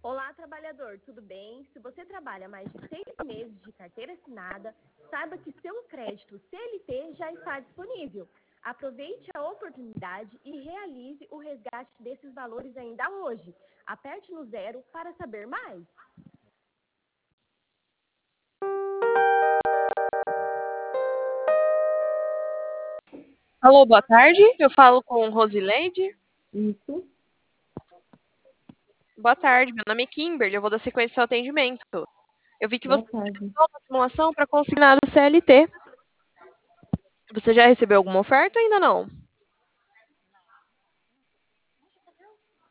Olá, trabalhador, tudo bem? Se você trabalha mais de 6 meses de carteira assinada, saiba que seu crédito CLT já está disponível. Aproveite a oportunidade e realize o resgate desses valores ainda hoje. Aperte no 0 para saber mais. Alô, boa tarde. Eu falo com Rosileide. Isso. Boa tarde, meu nome é Kimberly. Eu vou dar sequência ao atendimento. Eu vi que Boa você tarde. fez uma simulação para consignado CLT. Você já recebeu alguma oferta ou ainda não?